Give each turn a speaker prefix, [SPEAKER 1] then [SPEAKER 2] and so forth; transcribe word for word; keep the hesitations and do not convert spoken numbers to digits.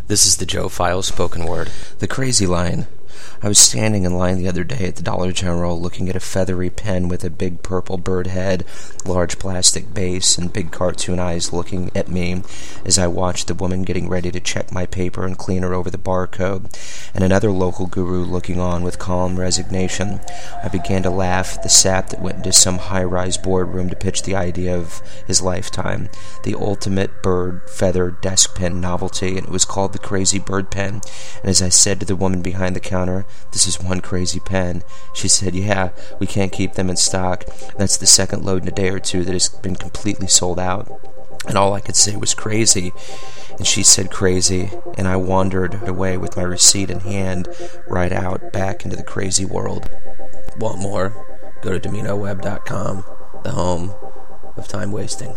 [SPEAKER 1] This is the Joe Files spoken word. The crazy line. I was standing in line the other day at the Dollar General looking at a feathery pen with a big purple bird head, large plastic base, and big cartoon eyes looking at me as I watched the woman getting ready to check my paper and clean her over the barcode, and another local guru looking on with calm resignation. I began to laugh at the sap that went into some high-rise boardroom to pitch the idea of his lifetime, the ultimate bird feather desk pen novelty, and it was called the Crazy Bird Pen. And as I said to the woman behind the counter, "This is one crazy pen," she said, "Yeah, we can't keep them in stock. That's the second load in a day or two that has been completely sold out." And all I could say was crazy, and she said crazy, and I wandered away with my receipt in hand, right out back into the crazy world. Want more? Go to Domino Web dot com, the home of time wasting.